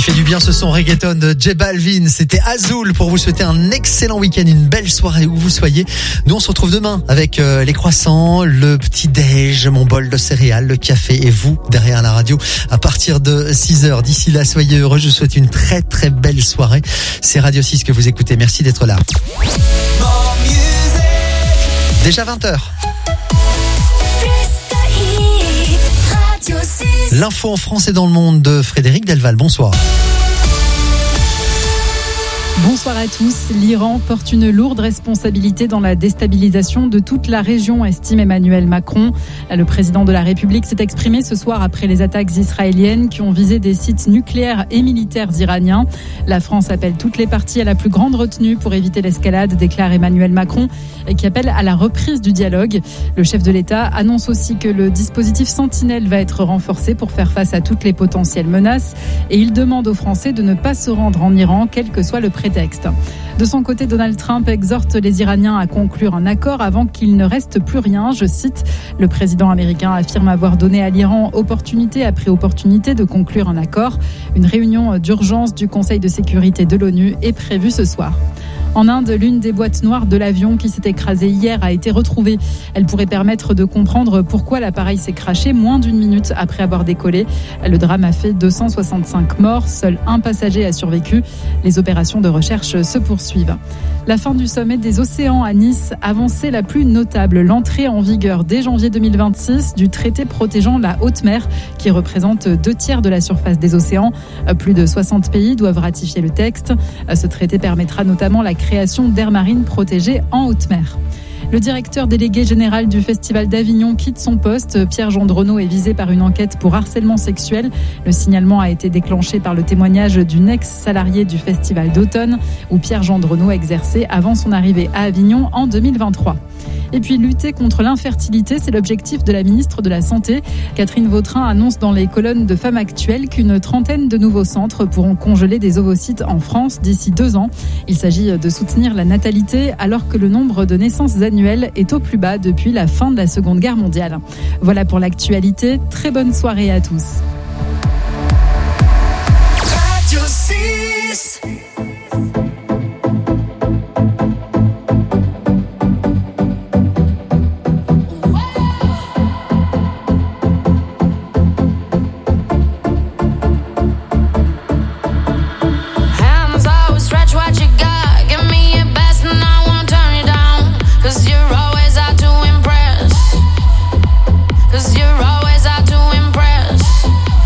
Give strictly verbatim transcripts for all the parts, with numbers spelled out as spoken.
fait du bien ce son reggaeton de J Balvin. C'était Azul pour vous souhaiter un excellent week-end, une belle soirée où vous soyez. Nous on se retrouve demain avec euh, les croissants, le petit déj, mon bol de céréales, le café et vous derrière la radio à partir de six heures. D'ici là, soyez heureux. Je vous souhaite une très très belle soirée. C'est Radio six que vous écoutez. Merci d'être là. Déjà vingt heures. L'info en France et dans le monde de Frédéric Delval. Bonsoir. Bonsoir à tous. L'Iran porte une lourde responsabilité dans la déstabilisation de toute la région, estime Emmanuel Macron. Le président de la République s'est exprimé ce soir après les attaques israéliennes qui ont visé des sites nucléaires et militaires iraniens. La France appelle toutes les parties à la plus grande retenue pour éviter l'escalade, déclare Emmanuel Macron, qui appelle à la reprise du dialogue. Le chef de l'État annonce aussi que le dispositif Sentinelle va être renforcé pour faire face à toutes les potentielles menaces et il demande aux Français de ne pas se rendre en Iran, quel que soit le prétexte. De son côté, Donald Trump exhorte les Iraniens à conclure un accord avant qu'il ne reste plus rien. Je cite, le président américain affirme avoir donné à l'Iran opportunité après opportunité de conclure un accord. Une réunion d'urgence du Conseil de sécurité de l'ONU est prévue ce soir. En Inde, l'une des boîtes noires de l'avion qui s'est écrasé hier a été retrouvée. Elle pourrait permettre de comprendre pourquoi l'appareil s'est crashé moins d'une minute après avoir décollé. Le drame a fait deux cent soixante-cinq morts. Seul un passager a survécu. Les opérations de recherche se poursuivent. La fin du sommet des océans à Nice, avancée la plus notable, l'entrée en vigueur dès janvier deux mille vingt-six du traité protégeant la haute mer qui représente deux tiers de la surface des océans. Plus de soixante pays doivent ratifier le texte. Ce traité permettra notamment la création d'aires marines protégées en haute mer. Le directeur délégué général du Festival d'Avignon quitte son poste. Pierre Gendronneau est visé par une enquête pour harcèlement sexuel. Le signalement a été déclenché par le témoignage d'une ex-salariée du Festival d'automne où Pierre Gendronneau exerçait avant son arrivée à Avignon en deux mille vingt-trois. Et puis lutter contre l'infertilité, c'est l'objectif de la ministre de la Santé. Catherine Vautrin annonce dans les colonnes de Femmes Actuelles qu'une trentaine de nouveaux centres pourront congeler des ovocytes en France d'ici deux ans. Il s'agit de soutenir la natalité alors que le nombre de naissances annuelles est au plus bas depuis la fin de la Seconde Guerre mondiale. Voilà pour l'actualité. Très bonne soirée à tous. Radio six. Cause you're always out to impress.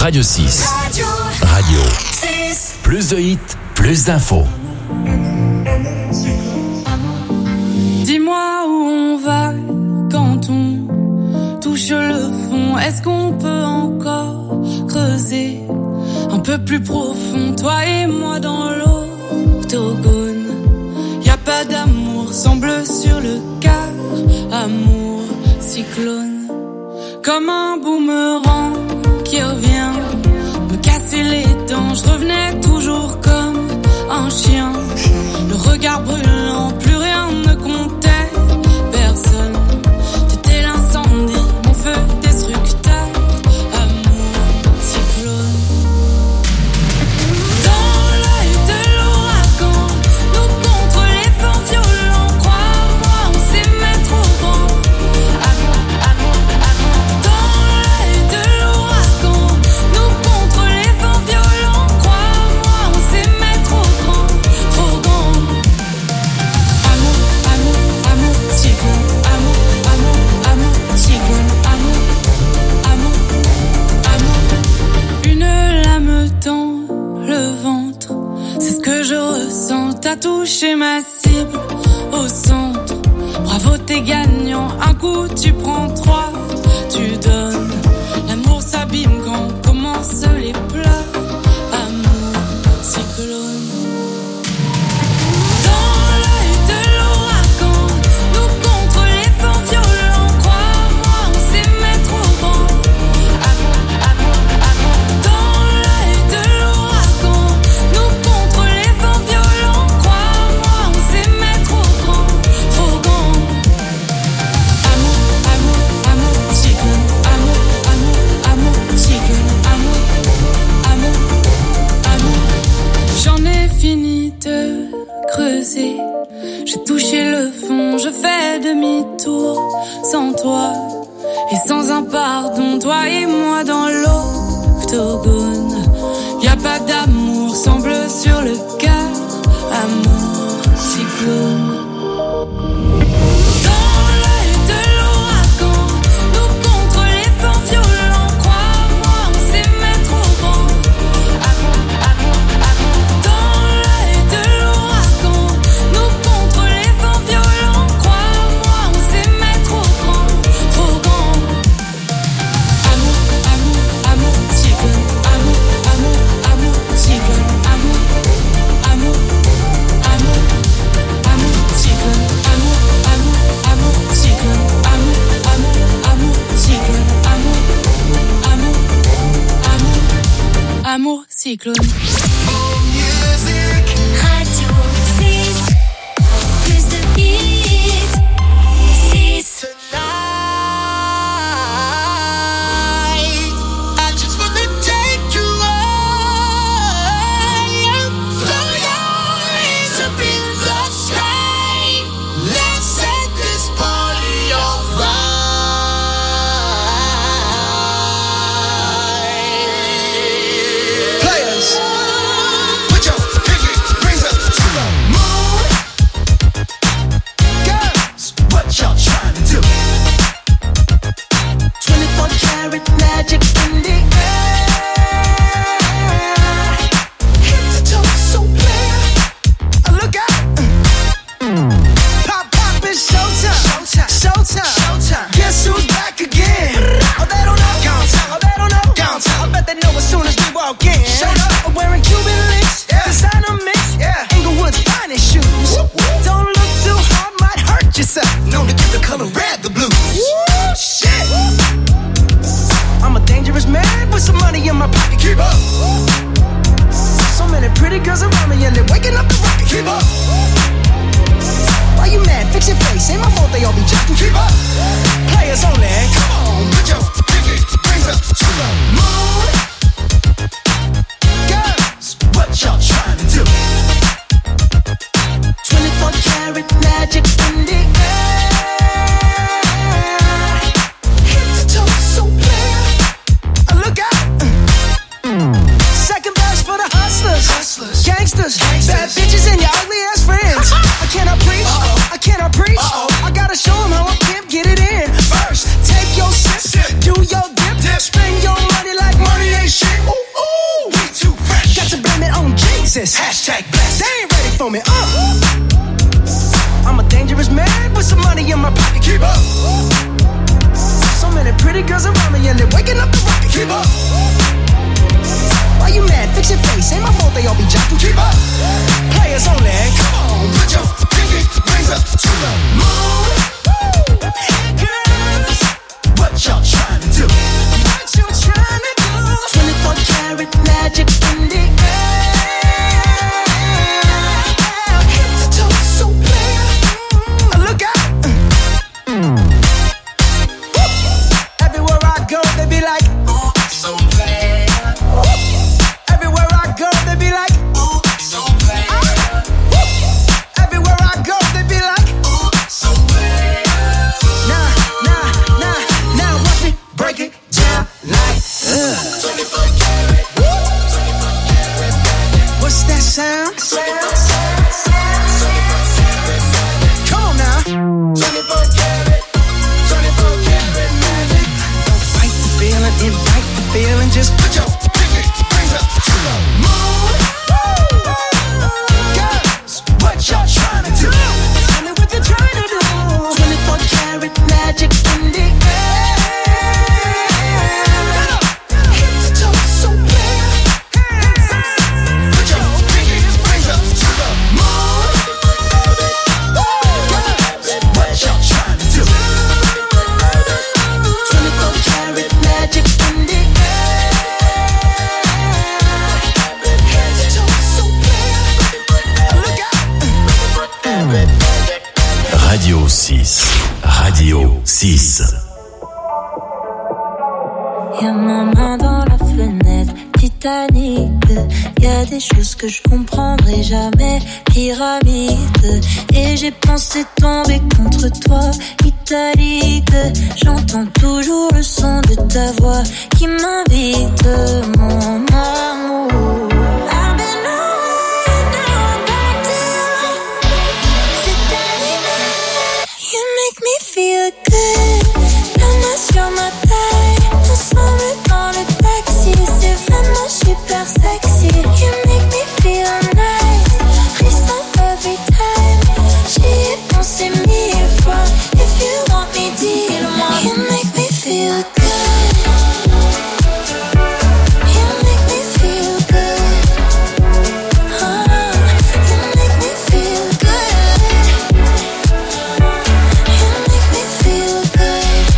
Radio six. Radio, Radio six. Plus de hits, plus d'infos. Dis-moi où on va quand on touche le fond. Est-ce qu'on peut encore creuser un peu plus profond, toi et moi dans l'octogone? Y a pas d'amour sans bleu sur le quart, amour cyclone. Comme un boomerang qui revient me casser les dents. Je revenais toujours comme un chien, le regard brûlant, plus rien ne comptait, personne. T'étais l'incendie, mon feu destructeur, amour cyclone. Dans l'œil de l'ouragan, nous contre les vents violents. Crois-moi, on s'aimait trop grand. Amour, amour, amour. Dans l'œil de l'ouragan, nous contre les vents violents. Crois-moi, on s'aimait trop grand, trop grand. Amour, amour, amour, cyclone. Amour, amour, amour, cyclone. Amour, amour, amour. Une lame dans le ventre, c'est ce que je ressens. T'as touché ma cible au centre. Bravo, t'es gagnant. Un coup, tu prends trois, tu donnes. L'amour s'abîme quand commencent les pleurs. Amour, cyclone. Dans l'œil de l'ouragan, nous contre les vents violents. Crois-moi, on s'aimait trop grand. Amour, amour, amour. Dans l'œil de l'ouragan, nous contre les vents violents. Crois-moi, on s'aimait trop grand, trop grand. Amour, amour, amour, cyclone. Amour, amour, amour, cyclone. Amour, amour, amour. J'en ai fini de creuser. J'ai touché le fond, je fais demi-tour sans toi et sans un pardon. Toi et moi dans l'octogone. Y a pas d'amour sans bleu sur le cœur. Amour cyclone. Dans l'œil de l'ouragan, nous contre les vents violents. Crois-moi, on s'aimait trop grand. Amour, amour, amour. Dans l'œil de l'ouragan, nous contre les vents violents. Crois-moi, on s'aimait trop grand, trop grand. Amour, amour, amour, cyclone. Amour, amour, amour, cyclone. Amour, amour, amour, amour, cyclone. Amour, amour, amour, cyclone. Amour, amour, amour, cyclone. Amour, amour, amour, amour, cyclone. Radio six. Plus de hits. six. Tonight, I just wanna take you high. Throw your hands up in the sky. Let's set this party on fire. Players, put your pinky rings up to the moon. Girls, what y'all trying to do? twenty-four karat magic in the air. Head to toe, so clear. Look out. Pop, pop, it's showtime. Showtime. Showtime. Showtime. Guess who's back again? Oh, they don't know. Oh, they don't know. I bet they know as soon as we walk in. Showed up. I'm wearing Cuban links. Yeah. Designer mix. Yeah. Inglewood's finest shoes. Whoop, whoop. Don't look too hard, might hurt yourself. Known to give the color red the blues. Woo, shit. I'm a dangerous man with some money in my pocket. Keep up. So many pretty girls around me and they're waking up the rocket. Keep up. Why you mad? Fix your face. Ain't my fault they all be jocking. Keep up. Players only. Come on, put your pinky rings up to the moon. Girls, what y'all trying to do? twenty-four karat magic in the air. Head to toe, so clear. Look out. Second verse for the hustlers. Hustlers. Gangsters. Gangsters. Bad bitches and your ugly ass friends. I cannot preach. Uh-oh. I cannot preach. Uh-oh. I gotta show them how I can get it in. First, take your sip. Sip. Do your dip. Dip. Spend your money like money ain't shit. this. Hashtag blessed. They ain't ready for me. Uh. I'm a dangerous man with some money in my pocket. Keep up. So many pretty girls around me and they're waking up the rocket. Keep up. Why you mad? Fix your face. Ain't my fault they all be jocking. Keep up. Players only. Come on, put your pinky rings up to the moon. Hey girls, what y'all trying to do? What you trying to do? twenty-four karat magic in the air. Head to toe, so clear. Look out. Everywhere I go, they be like, oh, so clear. Everywhere I go, they be like, oh, so clear. Everywhere I go, they be like, oh, so clear. Nah, nah, nah, now watch me break it down like uh. twenty-four karat. What's that sound? Come on now. twenty-four karat, twenty-four karat magic. Don't fight the feeling, invite the feeling. Just put your pinky rings up to the moon. Girls, what y'all trying to do? Tell me what you're trying to do. twenty-four karat magic in the air. Head to toe, so clear. Put your pinky rings up to the moon. Girls, what y'all trying to do? twenty-four karat magic in the air. Head to toe, so clear. Look out. Radio six. Radio six. Y'a ma main dans la fenêtre, Titanic. Y'a des choses que je comprendrai jamais, pyramide. Et j'ai pensé tomber contre toi, italique. J'entends toujours le son de ta voix qui m'invite, mon amour. I've been away, now I'm back to you. C'est terminé. You make me feel good. La main sur ma taille, ensemble dans le taxi. C'est vraiment super sexy. You make me feel nice. Frisson every time. J'y ai pensé mille fois. If you want me, dis-le-moi. You make me feel good. You make me feel good. Oh, you make me feel good. You make me feel good.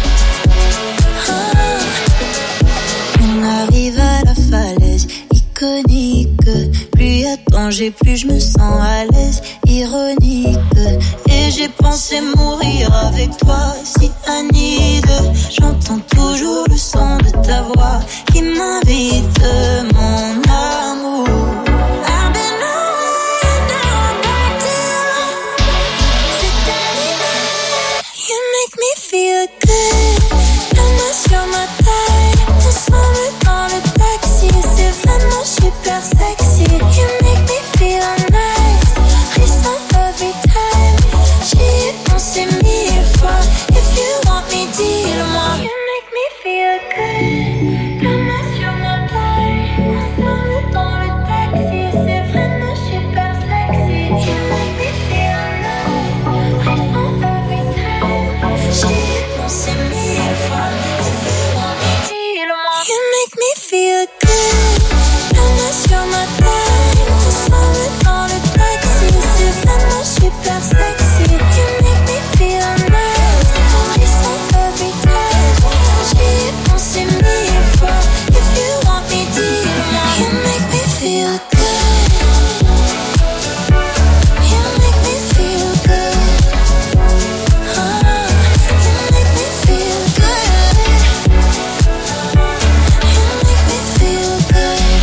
Oh. On arrive à la falaise iconique. Plus y a danger, plus je me sens à l'aise. Ironique. Et j'ai pensé mourir avec toi, si Anide. J'entends toujours le son de ta voix qui m'invite, mon amour. I've been away, now I'm back to you. C'est terminé. You make me feel good. La main sur ma taille, ensemble dans le taxi. C'est vraiment super sexy. You make me feel nice. Frisson every time. J'y ai pensé mille fois. If you want me, dis-le-moi. You make me feel good. La main sur ma taille, ensemble dans le taxi. C'est vraiment super sexy. You make me feel nice. Frisson every time. J'y ai pensé mille fois. If you want me, dis-le-moi. You make me feel good. La main sur ma taille, ensemble dans le taxi. C'est vraiment super sexy. You make me feel nice. Frisson every time. J'y ai pensé mille fois. If you want me, dis-le-moi. You make me feel good. You make me feel good. Oh, you make me feel good. You make me feel good.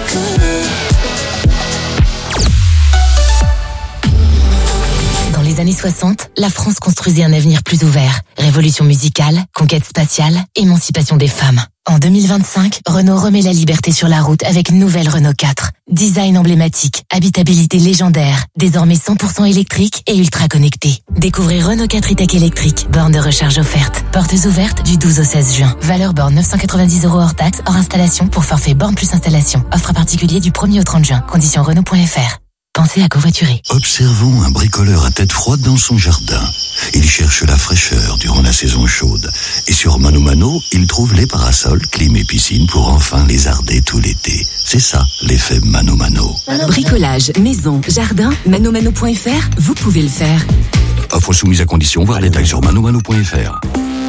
Good. Dans les années soixante, la France construisait un avenir plus ouvert. Révolution musicale, conquête spatiale, émancipation des femmes. En deux mille vingt-cinq, Renault remet la liberté sur la route avec une nouvelle Renault quatre. Design emblématique, habitabilité légendaire, désormais cent pour cent électrique et ultra connecté. Découvrez Renault quatre e-tech électrique, borne de recharge offerte. Portes ouvertes du douze au seize juin. Valeur borne neuf cent quatre-vingt-dix euros hors taxe, hors installation pour forfait borne plus installation. Offre à particulier du premier au trente juin. Conditions Renault point F R. Pensez à covoiturer. Observons un bricoleur à tête froide dans son jardin. Il cherche la fraîcheur durant la saison chaude. Et sur Mano Mano, il trouve les parasols, clim et piscine pour enfin lézarder tout l'été. C'est ça, l'effet Mano Mano. Bricolage, maison, jardin, mano mano point F R, vous pouvez le faire. Offre soumise à condition, voir les détails sur mano mano point F R.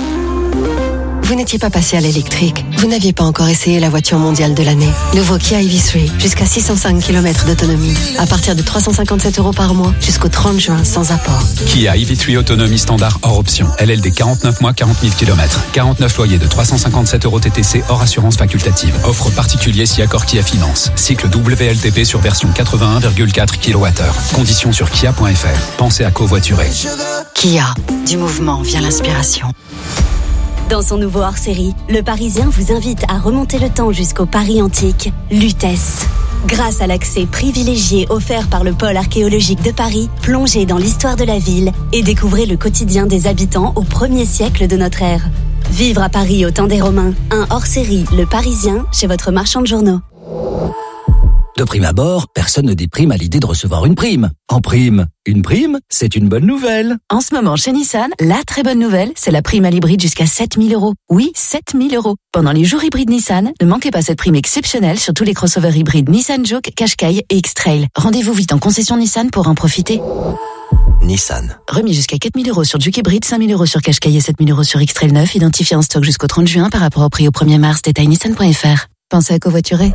Vous n'étiez pas passé à l'électrique. Vous n'aviez pas encore essayé la voiture mondiale de l'année. Nouveau Kia E V trois, jusqu'à six cent cinq kilomètres d'autonomie. À partir de trois cent cinquante-sept euros par mois, jusqu'au trente juin, sans apport. Kia E V trois autonomie standard hors option. L L D quarante-neuf mois, quarante mille kilomètres. quarante-neuf loyers de trois cent cinquante-sept euros T T C hors assurance facultative. Offre particulier si accord Kia Finance. Cycle W L T P sur version quatre-vingt-un virgule quatre kilowattheures. Conditions sur kia point F R. Pensez à covoiturer. Kia, du mouvement vient l'inspiration. Dans son nouveau hors-série, Le Parisien vous invite à remonter le temps jusqu'au Paris antique, Lutèce. Grâce à l'accès privilégié offert par le pôle archéologique de Paris, plongez dans l'histoire de la ville et découvrez le quotidien des habitants au premier siècle de notre ère. Vivre à Paris au temps des Romains, un hors-série Le Parisien chez votre marchand de journaux. De prime abord, personne ne déprime à l'idée de recevoir une prime. En prime, une prime, c'est une bonne nouvelle. En ce moment, chez Nissan, la très bonne nouvelle, c'est la prime à l'hybride jusqu'à sept mille euros. Oui, sept mille euros. Pendant les jours hybrides Nissan, ne manquez pas cette prime exceptionnelle sur tous les crossovers hybrides Nissan Juke, Qashqai et X-Trail. Rendez-vous vite en concession Nissan pour en profiter. Nissan. Remis jusqu'à quatre mille euros sur Juke hybride, cinq mille euros sur Qashqai et sept mille euros sur X-Trail neuf, identifié en stock jusqu'au trente juin par rapport au prix au premier mars. Détail nissan point F R. Pensez à covoiturer.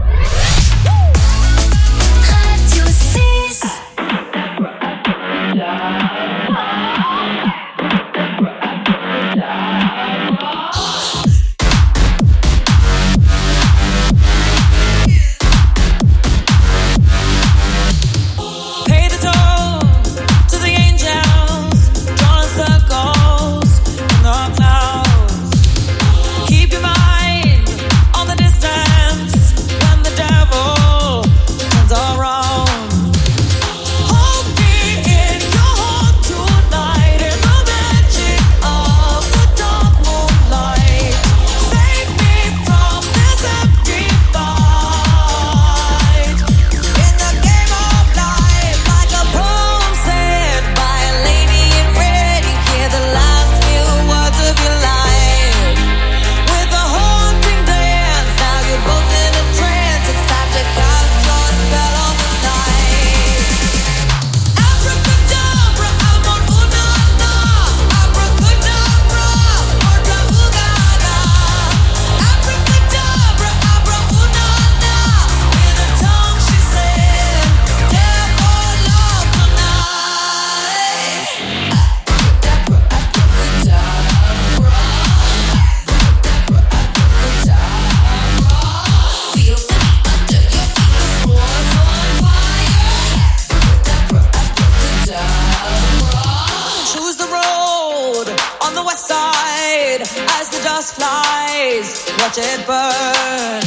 Watch it burn.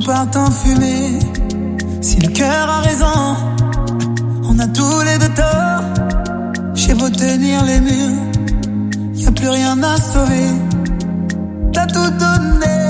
parte en fumée. Si le cœur a raison, on a tous les deux tort. J'ai beau tenir les murs, y'a plus rien à sauver. T'as tout donné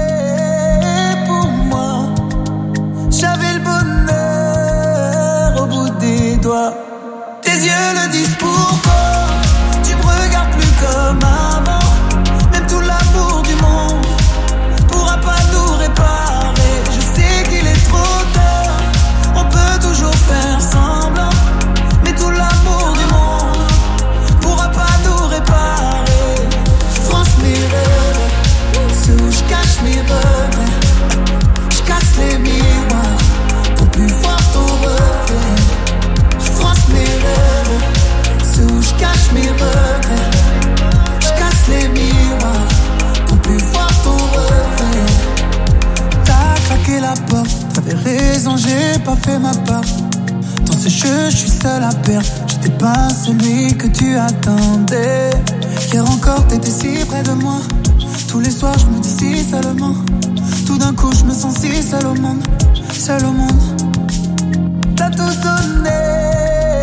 pour moi. J'avais le bonheur au bout des doigts. Tes yeux le disent pourquoi. Tu me regardes plus comme avant. Même tout l'amour du monde pourra pas nous réparer. Je sais qu'il est trop tard, on peut toujours faire semblant. Mais tout l'amour du monde pourra pas nous réparer. Je France mes rêves, ceux où je cache mes regrets. Je casse les miroirs pour plus voir ton reflet. Je France mes rêves, ceux où je cache mes regrets. Je casse les miroirs pour plus voir ton reflet. T'as claqué la porte, t'avais raison, j'ai pas fait ma part. Dans ce jeu, je suis seul à perdre. J'étais pas celui que tu attendais. Hier encore, t'étais si près de moi. Tous les soirs, je me dis si seulement. Tout d'un coup, je me sens si seul au monde. Seul au monde. T'as tout donné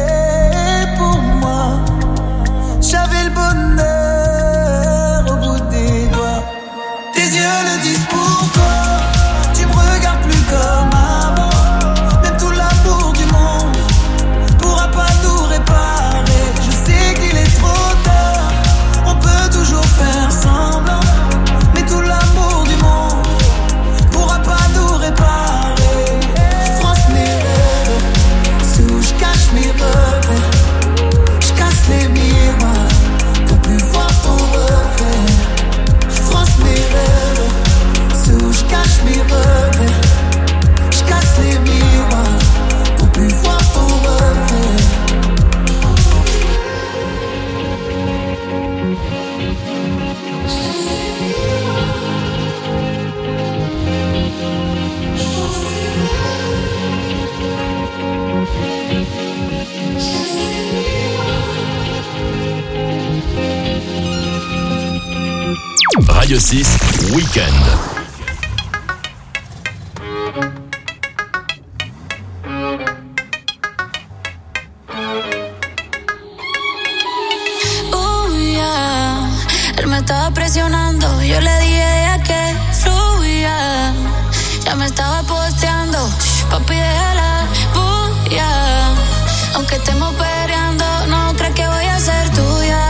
pour moi. J'avais le bonheur au bout des doigts. Tes yeux le disent pourquoi. Tu me regardes plus comme avant. Même tout l'amour du monde pourra pas nous réparer. Je sais qu'il est trop tard, on peut toujours faire semblant. Mais tout l'amour du monde pourra pas nous réparer. Je France mes rêves, ceux où je cache mes regrets. Je casse les miroirs pour plus voir ton reflet. Je France mes rêves, ceux où je cache mes regrets. Je casse les miroirs pour plus voir ton reflet. Radio six Weekend. Oh, yeah. Él me estaba presionando, yo le dije a que fluya. Ya me estaba posteando, papi déjala bulla. Aunque estemos peleando, no crees que voy a ser tuya.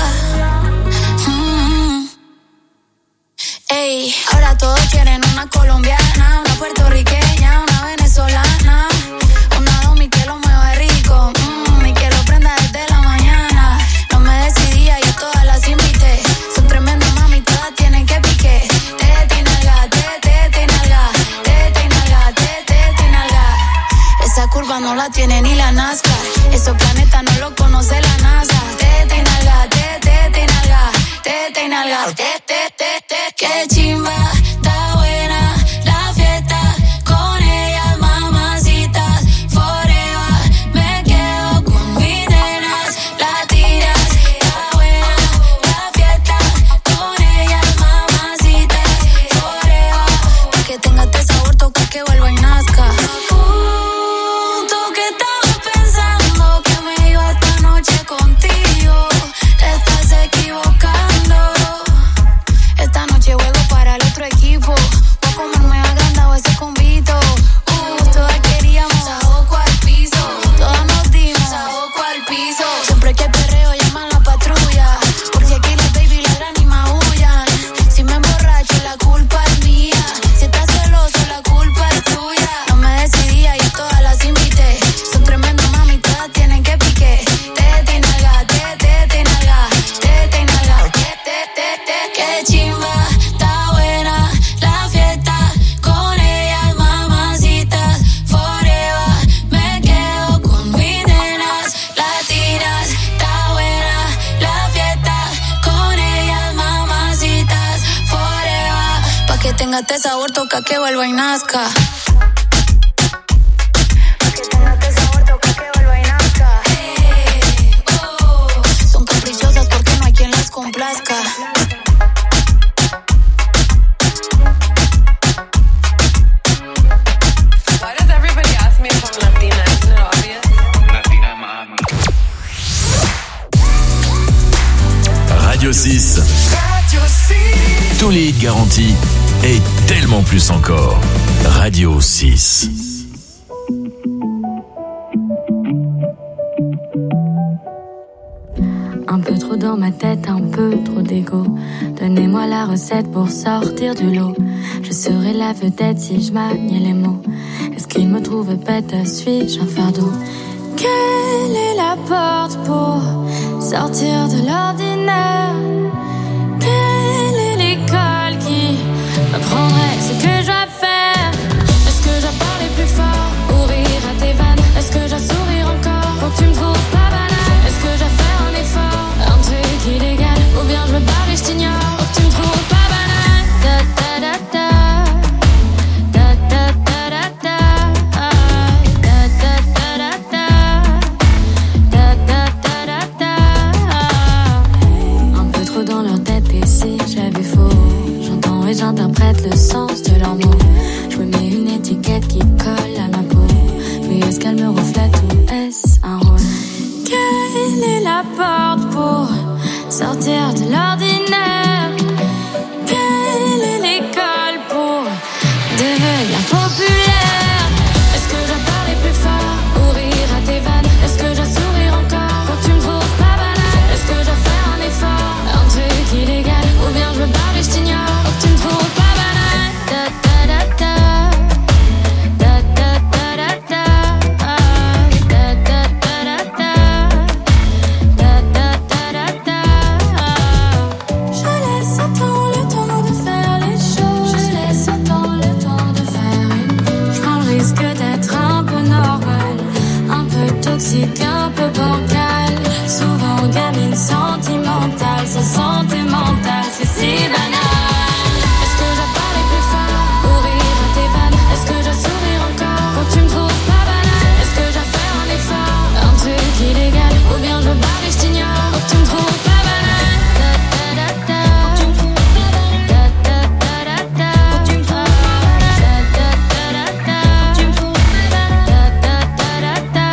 Mm. Ey, ahora todos quieren una colombiana, una puertorriqueña, una venezolana, una domi que lo mueva rico, mm, y que lo prenda desde la mañana. No me decidía, yo todas las invité. Son tremendas mami, todas tienen que pique. Tete y nalga, tete, tete y nalga, tete y nalga, tete, tete y nalga. Esa curva no la tiene ni la NASCAR. Esos planetas no lo conoce la NASA. Tete y nalga, tete, tete y nalga, tete y nalga, tete, tete, tete. Qué chimba, está buena la fiesta. Con ellas mamacitas, forever. Me quedo con mis nenas, latinas. Está buena la fiesta. Con ellas mamacitas, forever. Pa' que tenga este sabor, toca que vuelva y nazca. Uh, tú que estabas pensando que me iba esta noche contigo, te estás equivocando. Esta noche juego para el otro equipo. Voy a comerme agrandado ese convito. Uh, todas queríamos saboco al piso. Todas nos dimos saboco al piso. Siempre que perreo llaman la patrulla, porque aquí las baby ladran y maullan. Si me emborracho la culpa es mía. Si estás celoso la culpa es tuya. No me decidía y todas las invité. Son tremendas mami, todas tienen que pique. Tete y nalga, tete, tete y nalga, tete y nalga, tete, tete. Qué chimba, está buena la fiesta. Con ellas mamacitas, forever. Me quedo con mis nenas, latinas. Está buena la fiesta. Con ellas mamacitas, forever. Pa' que tenga este sabor, toca que vuelva y nazca. Pa' que tenga este sabor, toca que vuelva y nazca. Hey, oh. Son caprichosas porque no hay quien las complazca. et tellement plus encore. Radio six. Un peu trop dans ma tête, un peu trop d'ego. Donnez-moi la recette pour sortir du lot. Je serai la vedette si je maniais les mots. Est-ce qu'il me trouve bête, suis-je un fardeau? Quelle est la porte pour sortir de l'ordinaire? Quelle est l'école qui m'apprendrait ce que je dois faire? Est-ce que je dois parler plus fort ou rire à tes vannes? Est-ce que je dois sourire encore pour que tu me trouves pas banale? Est-ce que je dois faire un effort, un truc illégal? Ou bien je me barre et je t'ignore pour que tu me trouves pas banale? Da da da da. Da da da da da. Da da da da da. Da da da da da. Un peu trop dans leur tête et si j'avais faux. J'entends et j'interprète le sens de leurs mots. Je me mets une étiquette qui colle à ma peau. Mais est-ce qu'elle me reflète ou est-ce un rôle? Quelle est la porte pour sortir de l'ordinaire? Quelle est l'école pour devenir populaire? Est-ce que je dois parler plus fort ou rire à tes vannes? Est-ce que je dois sourire encore pour que tu me trouves pas banale? Est-ce que je dois faire un effort, un truc illégal? Ou bien je me barre et je t'ignore pour que tu me trouves pas banale? Da da da da. Da da da da da. Da da da da da. Da da da da da. Je laisse un temps le temps de faire les choses. Je laisse un temps le temps de faire une pause. Je prends le risque d'être un peu normal, un peu toxique, un peu bancal. Souvent gamine sentimentale, se santé mentale, c'est si banal. Est-ce que je dois parler plus fort ou rire à tes vannes? Est-ce que je dois sourire encore pour que tu me trouves pas banale? Est-ce que je dois faire un effort, un truc illégal? Ou bien je me barre et je t'ignore pour que tu me trouves pas banale? Da da da da. Da da da da da. Da da da da da. Da da da da da.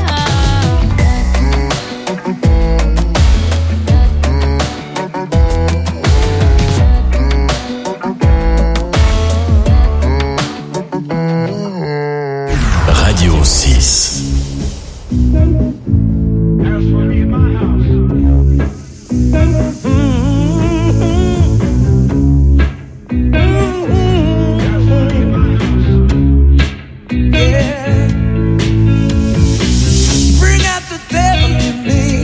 Radio six. Bring out the devil in me.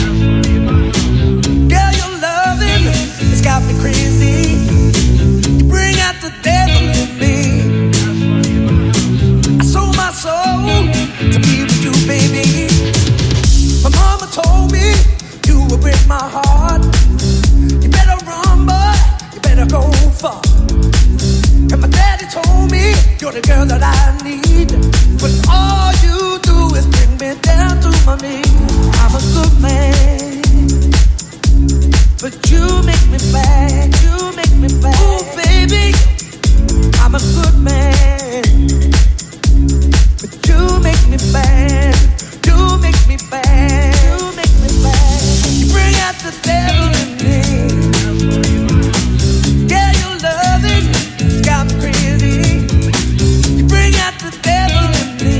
Girl, your loving has got me crazy. You bring out the devil in me. I sold my soul to be with you, baby. My mama told me you would break my heart. You better run, boy. You better go far. And my daddy told me you're the girl that I need. But all you do is bring me down to my knees. I'm a good man, but you make me bad. You make me bad. Ooh, baby, I'm a good man, but you make me bad. You make me bad. You make me bad. You bring out the devil in me. Yeah, your loving got me crazy. You bring out the devil in me.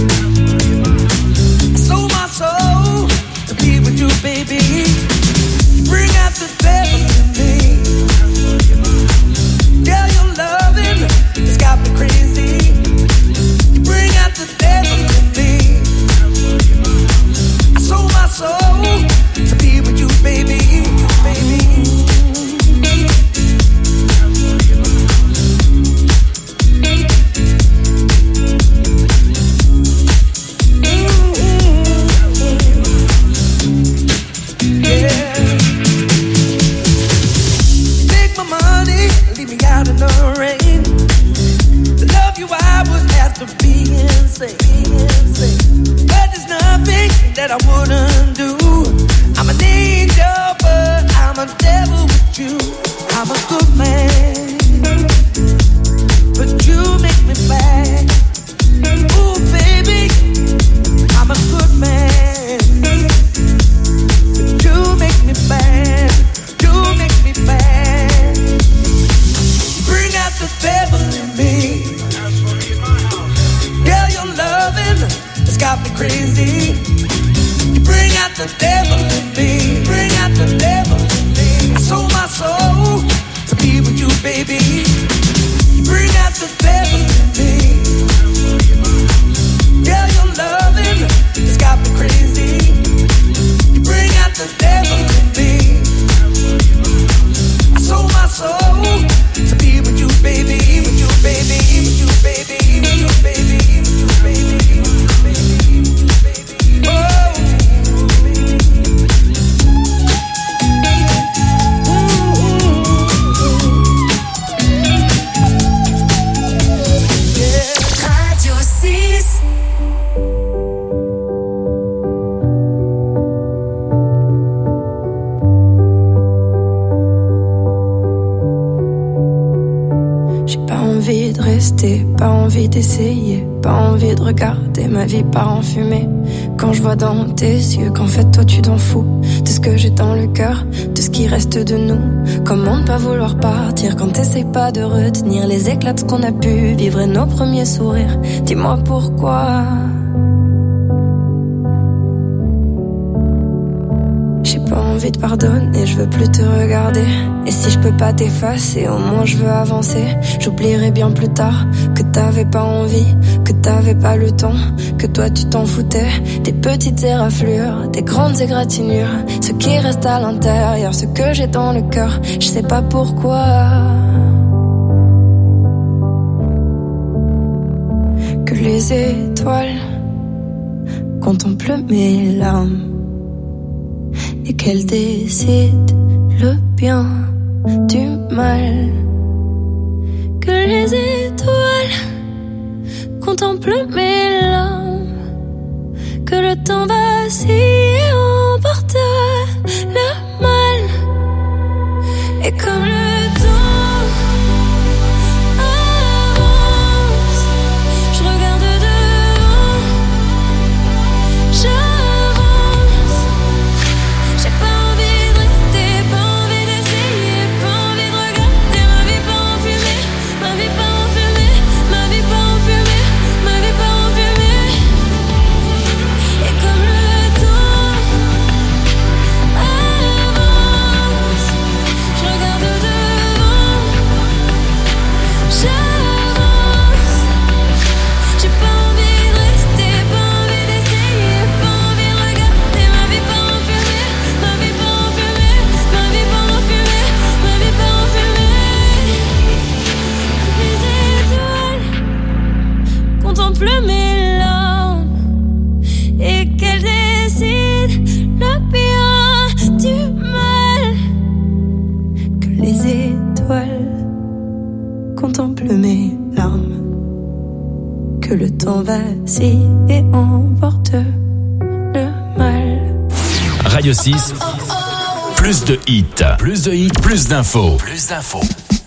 I sold my soul to be with you, baby. You bring out the devil in me. Yeah, your got me crazy. You bring out the devil in me, bring out the devil in me. I sold my soul to be with you, baby. You bring out the devil in me. Girl, your loving has got me crazy. You bring out the devil in me. I sold my soul to be with you, baby, with you, baby, with you, baby, with you, baby, with you, baby, with you, baby, with you, baby. Oh. Pas envie d'essayer, pas envie de regarder ma vie part en fumée. Quand je vois dans tes yeux qu'en fait toi tu t'en fous de ce que j'ai dans le cœur, de ce qui reste de nous. Comment ne pas vouloir partir quand t'essayes pas de retenir les éclats de ce qu'on a pu vivre et nos premiers sourires. Dis-moi pourquoi. J'ai pas envie de pardonner, je veux plus te regarder. Et si je peux pas t'effacer, au moins je veux avancer. J'oublierai bien plus tard que t'avais pas envie, que t'avais pas le temps, que toi tu t'en foutais. Des petites éraflures, des grandes égratignures, ce qui reste à l'intérieur, ce que j'ai dans le cœur, je sais pas pourquoi. Que les étoiles contemplent mes larmes et qu'elle décide le bien du mal. Que les étoiles contemplent mes larmes, que le temps vacille et emporte le mal. Et comme le temps avance, je regarde devant, je mes larmes et qu'elle décide le bien du mal. Que les étoiles contemplent mes larmes, que le temps vacille et emporte le mal. Radio six, plus de hits, plus de hits, plus d'infos, plus d'infos.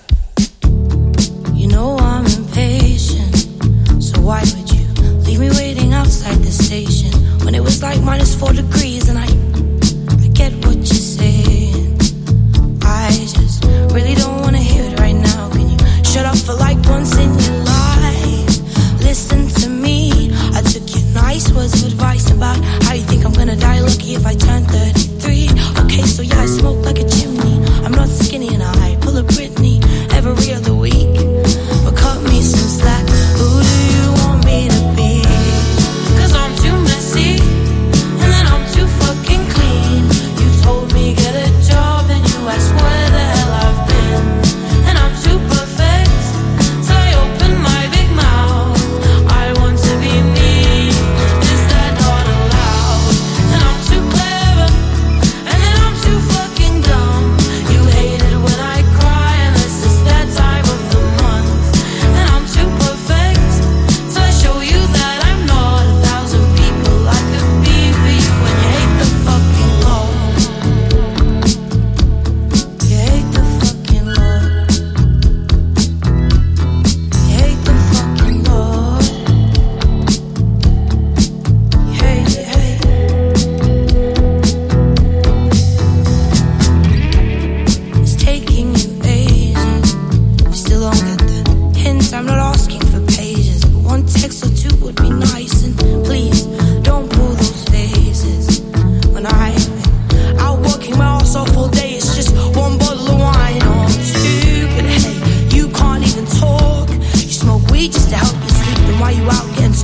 You know I'm impatient, so why would you leave me waiting outside the station when it was like minus four degrees and I, I get what you're saying. I just really don't wanna hear it right now. Can you shut up for like once in your life? Listen to me, I took your nice words of advice about how you think I'm gonna die lucky if I turn thirty-three. Okay, so yeah, I smoke like a chimney. I'm not skinny and I pull a Britney every other week. But cut me some slack, who do you want me to be? Cause I'm too messy, and then I'm too fucking clean. You told me get a job, and you asked where the hell I've been. And I'm too perfect, so I open my big mouth. I want to be me, is that not allowed? And I'm too clever, and then I'm too fucking dumb. You hate it when I cry, and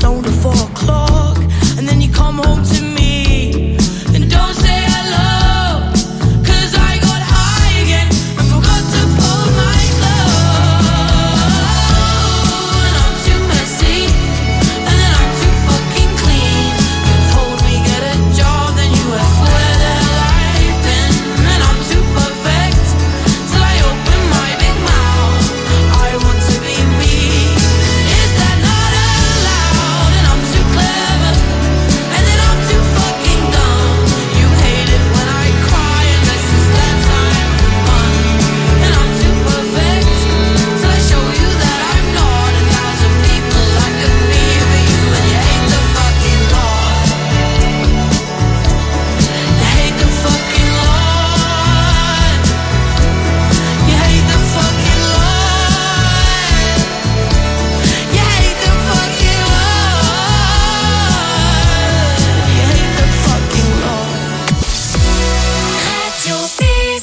soda for o'clock, and then you come home to me and don't say hello, 'cause I got high again and forgot to fold my clothes. And I'm too messy, and then I'm too fucking clean. You told me get a job, then you asked where the hell I've been. And I'm too perfect till I open my big mouth. I want to be me. Is that not allowed? And I'm too clever, and then I'm too fucking dumb. You hate it when I cry, unless it's that time of month. And I'm too perfect till I show you that I'm not. A thousand people I could be for you, and you hate the fucking Lord. You hate the fucking Lord. You hate the fucking Lord. You hate the fucking Lord. You hate the fucking Lord. Radio six.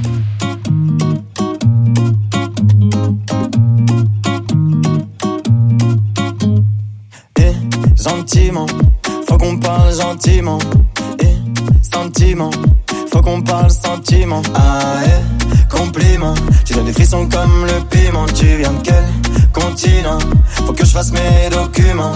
Eh, gentiment, faut qu'on parle gentiment. Eh, sentiment, faut qu'on parle sentiment. Ah, eh, compliment, tu donnes des frissons comme le piment. Tu viens de quel continent? Faut que je fasse mes documents.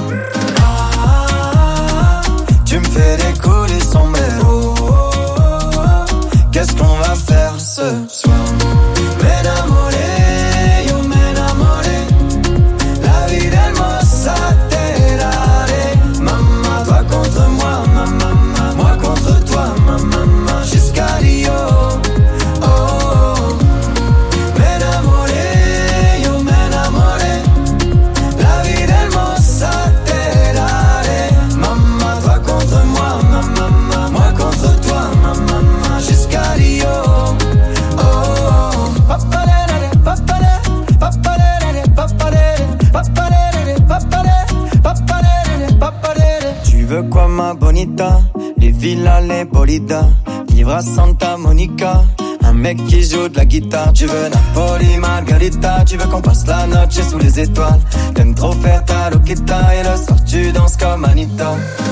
Ah, tu me fais décoller sombrero. Qu'est-ce qu'on va faire ce soir? M'enamoré, yo m'enamoré. La vie d'hermosa te daré. Maman, toi contre moi, maman, moi contre toi, maman, jusqu'à Rio. Oh, oh. M'enamoré, yo m'enamoré. La vie d'hermosa te daré. Maman, toi contre moi, maman, moi contre toi, maman, jusqu'à Rio. Oh, oh. Paparere, paparere, paparere, paparere, paparere, paparere, paparere, paparere. Tu veux quoi ma bonita? Les villas, les bolidas, vivre à Santa Monica. Un mec qui joue de la guitare. Tu veux Napoli, Margarita. Tu veux qu'on passe la noche sous les étoiles. T'aimes trop faire ta loquita, et le soir tu danses comme Anita.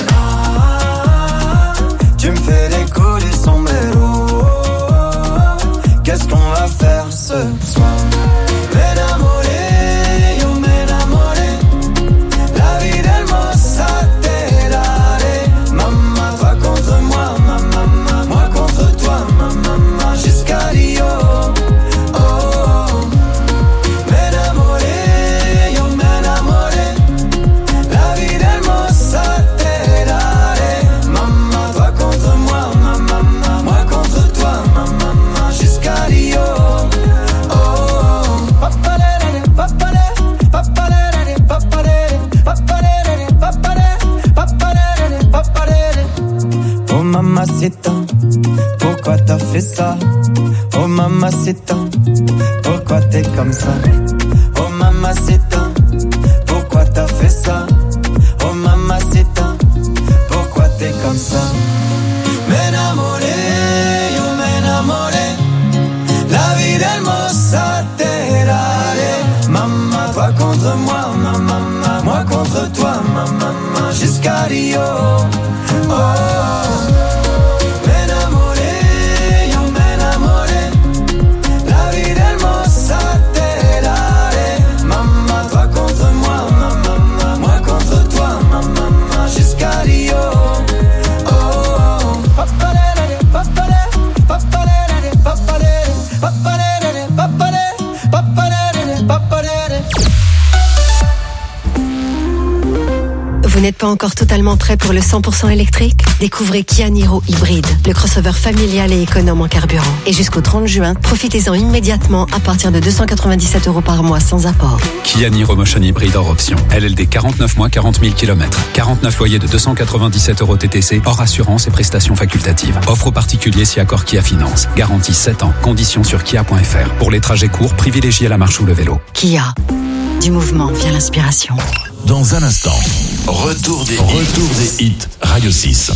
Ah, tu me fais décoller sombrero. Qu'est-ce qu'on va faire ce soir? M'enamoré, yo m'enamoré. La vie d'hermosa te daré. Maman, toi contre moi, maman, moi contre toi, maman, jusqu'à Rio. Oh, oh. M'enamoré, yo m'enamoré. La vie d'hermosa te daré. Maman, toi contre moi, maman, moi contre toi, maman, jusqu'à Rio. Oh, oh. Paparere, paparere, paparere, paparere, paparere, paparere, paparere, paparere. Oh mamacita, pourquoi t'as fait ça? Oh mamacita, pourquoi t'es comme ça? Oh mamacita, pourquoi t'as fait ça? Oh mamacita, pourquoi t'es comme ça? M'enamoré, yo m'enamoré. La vie d'hermosa te daré. Maman, toi contre moi, maman, moi contre toi, maman, jusqu'à Rio. Oh, oh. M'enamoré, yo m'enamoré. La vie d'hermosa te daré. Maman, toi contre moi, maman, moi contre toi, maman, jusqu'à Rio. Oh, oh. Paparere, paparere, paparere, paparere, paparere, paparere, paparere, paparere. Vous n'êtes pas encore totalement prêt pour le cent pour cent électrique? Découvrez Kia Niro Hybride, le crossover familial et économe en carburant. Et jusqu'au trente juin, profitez-en immédiatement à partir de deux cent quatre-vingt-dix-sept euros par mois sans apport. Kia Niro Motion Hybride hors option. L L D quarante-neuf mois, quarante mille kilomètres. quarante-neuf loyers de deux cent quatre-vingt-dix-sept euros T T C, hors assurance et prestations facultatives. Offre aux particuliers si accord Kia Finance. Garantie sept ans. Conditions sur kia point f r. Pour les trajets courts, privilégiez la marche ou le vélo. Kia. Du mouvement vient l'inspiration. Dans un instant, retour des retour des hits Radio six.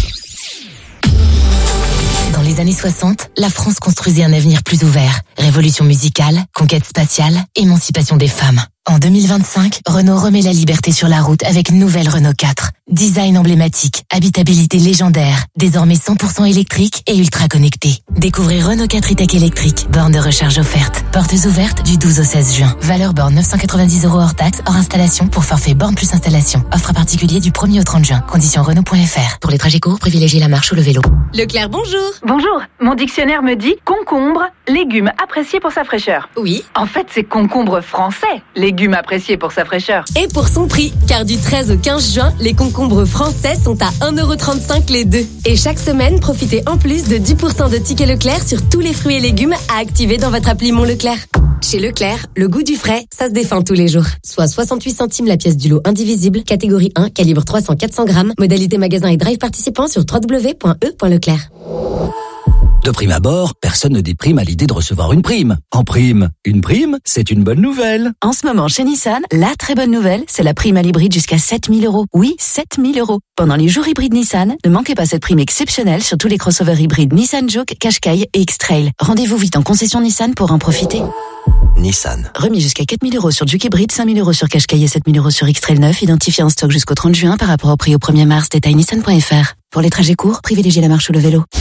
Dans les années soixante, la France construisait un avenir plus ouvert. Révolution musicale, conquête spatiale, émancipation des femmes. En deux mille vingt-cinq, Renault remet la liberté sur la route avec une nouvelle Renault quatre. Design emblématique, habitabilité légendaire, désormais cent pour cent électrique et ultra connecté. Découvrez Renault quatre e-tech électrique, borne de recharge offerte. Portes ouvertes du douze au seize juin. Valeur borne neuf cent quatre-vingt-dix euros hors taxe, hors installation pour forfait borne plus installation. Offre à particulier du premier au trente juin. Conditions Renault point F R. Pour les trajets courts, privilégiez la marche ou le vélo. Leclerc, bonjour. Bonjour. Mon dictionnaire me dit concombre, légume apprécié pour sa fraîcheur. Oui. En fait, c'est concombre français, légume apprécié pour sa fraîcheur. Et pour son prix, car du treize au quinze juin, les concombres français sont à un euro trente-cinq les deux. Et chaque semaine, profitez en plus de dix pour cent de tickets Leclerc sur tous les fruits et légumes à activer dans votre appli Mon Leclerc. Chez Leclerc, le goût du frais, ça se défend tous les jours. Soit soixante-huit centimes la pièce du lot indivisible, catégorie un, calibre trois cents à quatre cents grammes, modalité magasin et drive participant sur w w w point e point leclerc. De prime abord, personne ne déprime à l'idée de recevoir une prime. En prime, une prime, c'est une bonne nouvelle. En ce moment, chez Nissan, la très bonne nouvelle, c'est la prime à l'hybride jusqu'à sept mille euros. Oui, sept mille euros. Pendant les jours hybrides Nissan, ne manquez pas cette prime exceptionnelle sur tous les crossovers hybrides Nissan Juke, Qashqai et X-Trail. Rendez-vous vite en concession Nissan pour en profiter. Nissan. Remis jusqu'à quatre mille euros sur Juke hybride, cinq mille euros sur Qashqai et sept mille euros sur X-Trail neuf, identifié en stock jusqu'au trente juin par rapport au prix au premier mars. Détail nissan point F R. Pour les trajets courts, privilégiez la marche ou le vélo.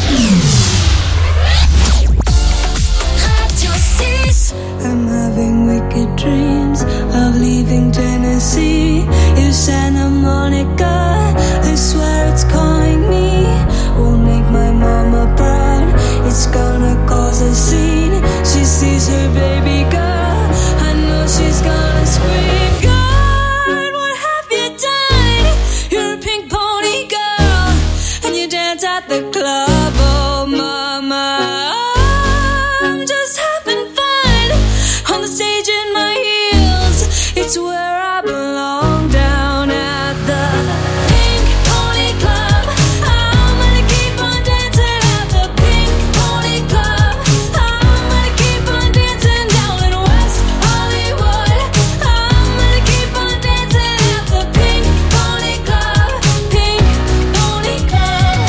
I'm having wicked dreams of leaving Tennessee. You Santa Monica, I swear it's calling me. Won't make my mama proud, it's gonna cause a scene. She sees her baby girl, I know she's gonna scream. God, what have you done? You're a pink pony girl, and you dance at the club, oh mama. It's where I belong, down at the Pink Pony Club. I'm gonna keep on dancing at the Pink Pony Club. I'm gonna keep on dancing down in West Hollywood. I'm gonna keep on dancing at the Pink Pony Club. Pink Pony Club.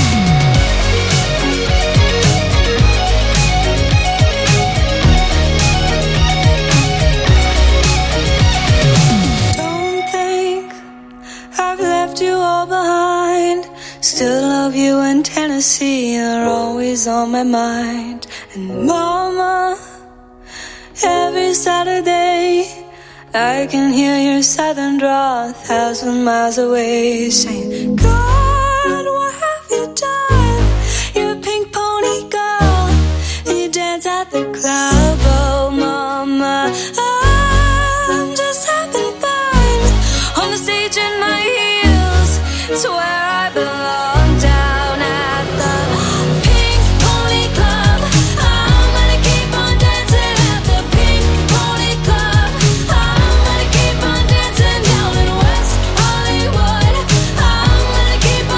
Don't think I've left you all behind. Still love you in Tennessee, you're always on my mind. And mama, every Saturday I can hear your southern drawl a thousand miles away, saying, God, what have you done? You're a pink pony girl, and you dance at the club, oh mama. I'm just having fun on the stage in my heels. It's where I belong, down at the Pink Pony Club. I'm gonna keep on dancing at the Pink Pony Club. I'm gonna keep on dancing down in West Hollywood. I'm gonna keep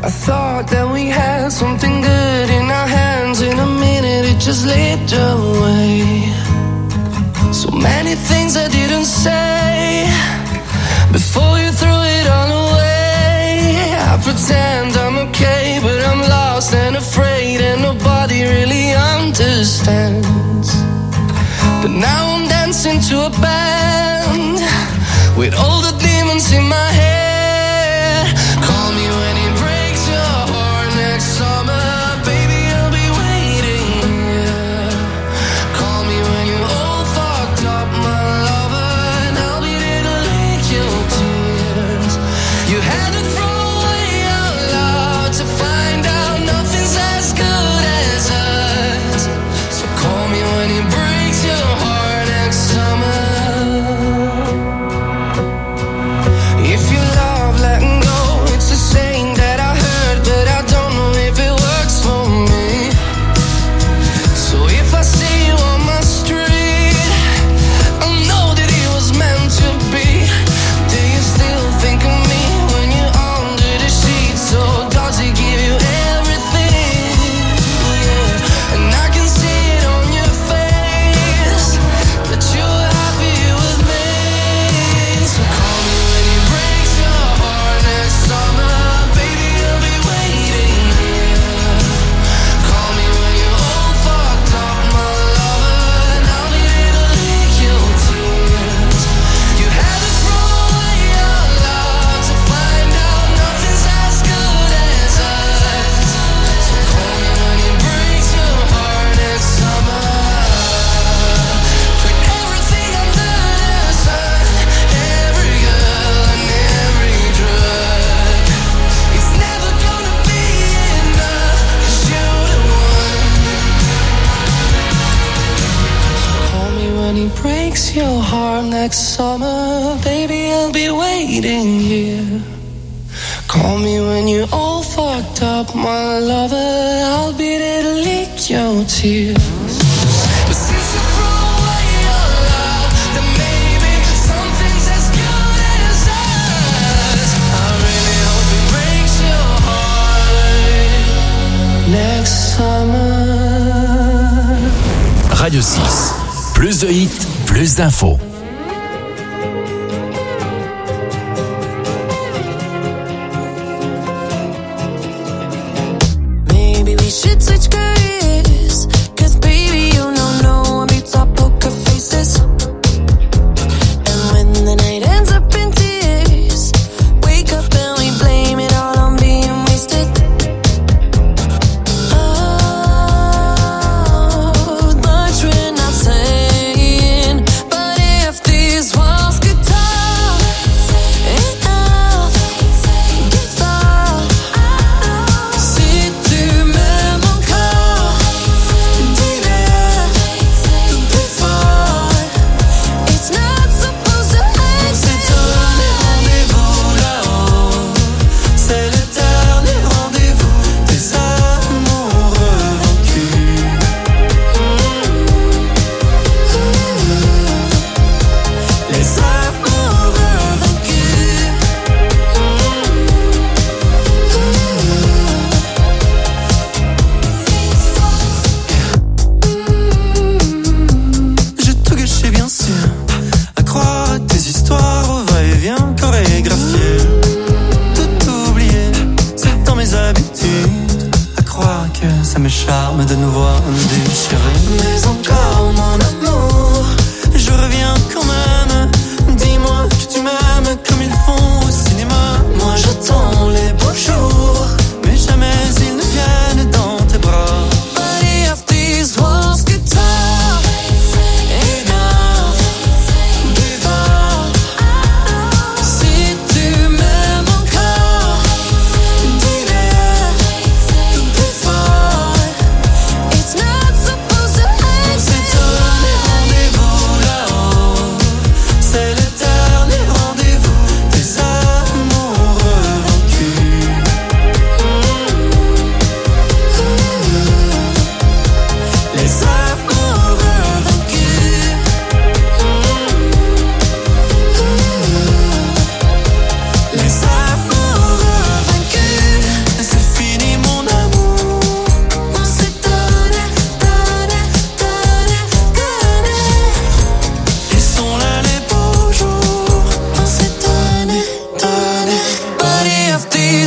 I thought that we had something good in our hands. In a minute it just slipped away. So many things I didn't say before you threw it all away. I pretend I'm okay, but I'm lost and afraid, and nobody really understands. But now I'm dancing to a band with all the demons in my head. Call me when it breaks your heart next summer, baby, I'll be waiting here. Call me when you're all fucked up, my lover, and I'll be there to lick your tears. You had to throw away your love to find out nothing's as good as us. So call me when it breaks your heart next summer. If you love letting go, it's a saying that I heard, but I don't know if it works for me. So if I see you on my street, I know that it was meant to be. Do you still think of me when you're under the sheets? So does it give you everything? Yeah. And I can see it on your face that you're happy with me. So call me when it breaks your heart next summer, baby, I'll be waiting here. Call me when you're all fucked up, my lover, and I'll be there to lick your tears. You had to throw away your love to find out nothing's as good as us. So call me when it breaks your heart next summer. Put everything under the sun, every girl and every drug. It's never gonna be enough, 'cause you're the one. Call me when it breaks your heart next summer, baby, I'll be waiting here. Call me when you're all fucked up, my lover, I'll be there to lick your tears. But since you threw away your love, then maybe something's as good as us. I really hope it breaks your heart next summer. Radio six. Plus de hits, plus d'infos. Maybe we should switch careers, 'cause baby, you know no one beats our poker faces. And when the night ends up in tears, wake up and we blame it all on being wasted. Oh, much we're not saying, but if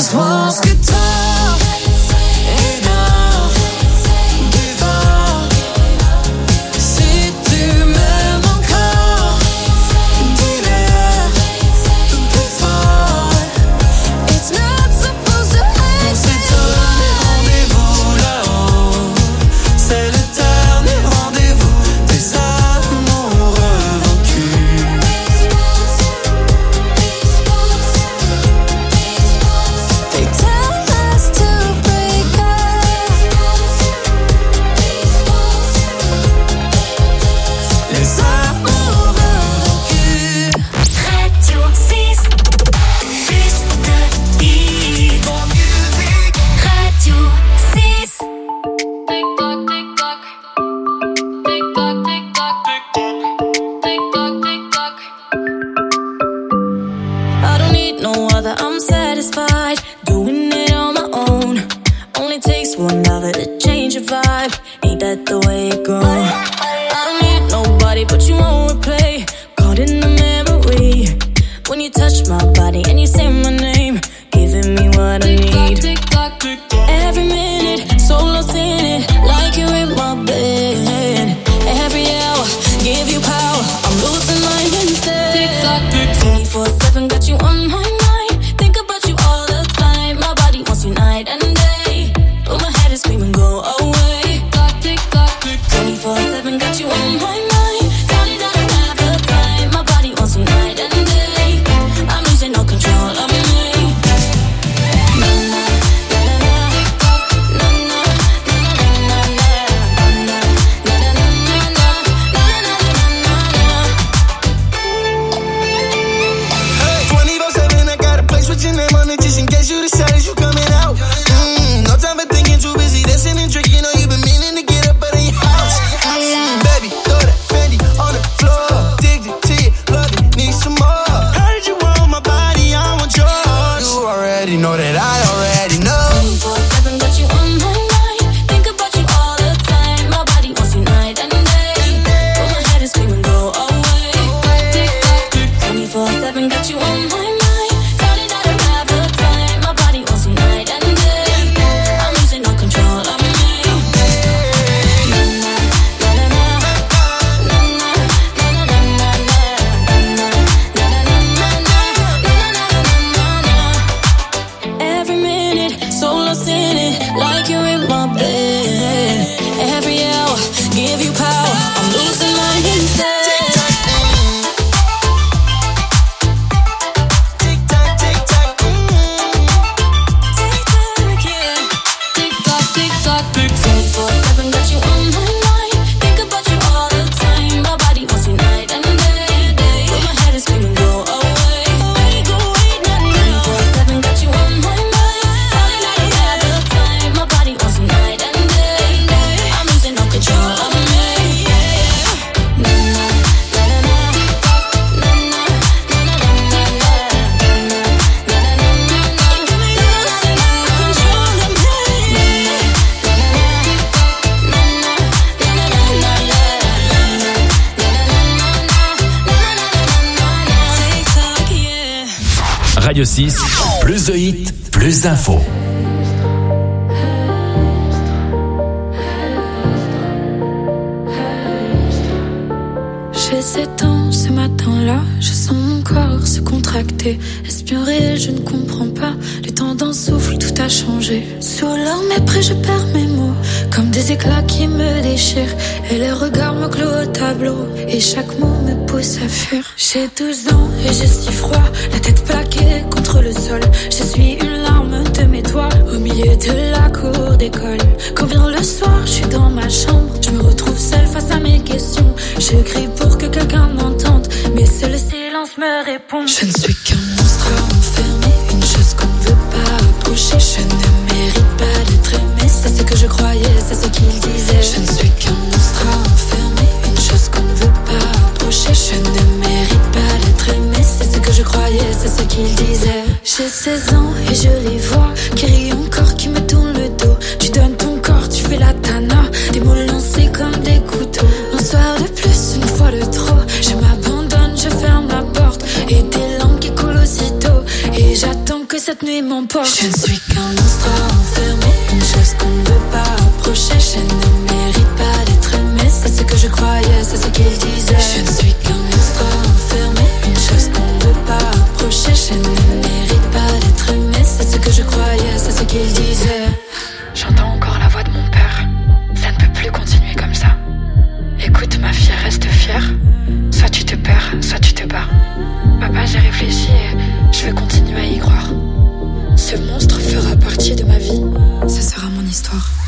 Just pense que toi enough, give up. Si tu m'aimes encore, dis-le plus fort. It's not supposed to end. On s'est donné rendez-vous là-haut. C'est le dernier rendez-vous des amoureux vaincus. They tell us to break up. Les amoureux vaincus. Radio six, plus de hits. Radio six. I don't need no other, I'm satisfied doing it on my own. Only takes one lover to change your vibe. Ain't that the way it goes? I don't need nobody but you won't replay. Caught in the memory when you touch my body and you say my name, giving me what I need. Every minute, so lost in it, like you're in my bed. Every hour, give you power, I'm losing mine instead. twenty-four seven, got you on my mind. Think about you all the time. My body wants you night and day, but my head is screaming, go away. twenty-four seven, got you on my mind. Tell you that I don't have the time. My body wants you night and day. I'm losing all control of me. Na na na na na na na na na na na na twenty-four seven, I got a place with your name on it just in case you decided you coming out. Mm, no time for thinking, too busy dancing and drinking. Know you been meaning to get up out of your house. Mm, baby, throw that Fendi on the floor. Addicted to you, love it, need some more. Heard you want my body, I want yours. You already know that I already know. twenty-four seven, got you on my mind. Think about you all the time. My body wants you night and day, but my head is screaming, go away. twenty-four seven, got you on my mind. Tell you that I don't have the time. My body wants you night and day. I'm losing all control of me. Na na na na na na na na na na na na na na. Every minute, so lost in it, like you're in my bed. Every hour, give you power, I'm losing mine instead. twenty-four seven, got you on my mind. Think about you all the time. My body wants you night and day, but my head is screaming, go away. twenty-four seven, got you on my mind. Tell you that I don't have the time. My body wants you night and day. I'm losing all control of me. Na na na na na na na na na na na Radio six, plus de hits, plus d'infos. J'ai sept ans ce matin-là, je sens mon corps se contracter. Est-ce bien réel, je ne comprends pas. Les tendances soufflent, tout a changé. Sous leur mépris, je perds mes mots, comme des éclats qui me déchirent. Et les regards me clouent au tableau, et chaque mot me pousse à fuir. J'ai douze ans et j'ai si froid, la tête plaquée contre le sol. Je suis une larme de mes doigts, au milieu de la cour d'école. Quand vient le soir, je suis dans ma chambre, je me retrouve seule face à mes questions. Je crie pour que quelqu'un m'entende, mais seul le silence me répond. Je ne suis qu'un monstre enfermé, une chose qu'on ne veut pas approcher. Je ne mérite pas d'être aimé, c'est ce que je croyais, c'est ce qu'il disait. Je ne suis qu'un monstre enfermé, une chose qu'on ne veut pas approcher. Je ne mérite pas d'être aimé, c'est ce que je croyais, c'est ce qu'il disait. J'ai seize ans et je les vois, qui rient encore, qui me tournent le dos. Tu donnes ton corps, tu fais la tana, des mots lancés comme des couteaux. Un soir de plus, une fois de trop, je m'abandonne, je ferme la porte, et des larmes qui coulent aussitôt. Et j'attends que cette nuit m'emporte. Je ne suis qu'un monstre enfermé, une chose qu'on ne veut pas approcher. Je ne mérite pas d'être aimé, c'est ce que je croyais, c'est ce qu'il disait. Je ne suis qu'un monstre enfermé, une chose qu'on ne veut pas approcher. Je ne mérite pas d'être aimé, c'est ce que je croyais, c'est ce qu'il disait. J'entends encore la voix de mon père. Ça ne peut plus continuer comme ça. Écoute ma fille, reste fière. Soit tu te perds, soit tu te bats. Papa, j'ai réfléchi et je veux continuer à y croire. Ce monstre fera partie de ma vie. Ce sera mon histoire.